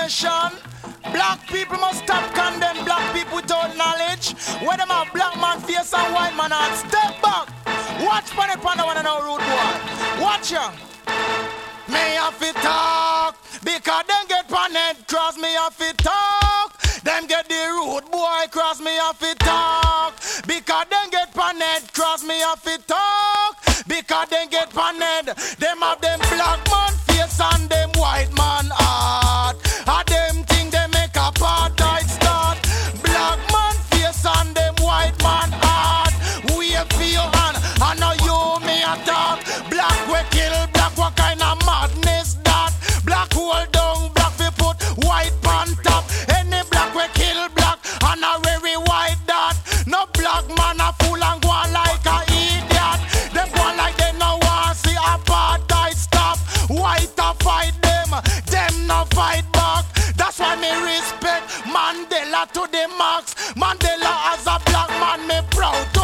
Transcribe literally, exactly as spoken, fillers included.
nation. Black people must stop condemn black people without knowledge. When them have black man face and white man heart, step back. Watch for the panda one and no rude boy. Watch ya. Me have to talk because them get panet cross me have to talk. Them get the rude boy cross me have to talk because them get panet cross me have to talk because them get panet. Them have them black man face and them white man heart. A them thing they make apartheid start. Black man face and them white man heart. We for your hand I know you me attack. Black we kill black, what kind of madness that? Black hold down black we put white on top. Any black we kill black and a very white that. No black man a fool and go on like a idiot. Them go on like they no want see apartheid stop. White a fight them, them no fight back. That's why me respect Mandela to the max. Mandela as a black man me proud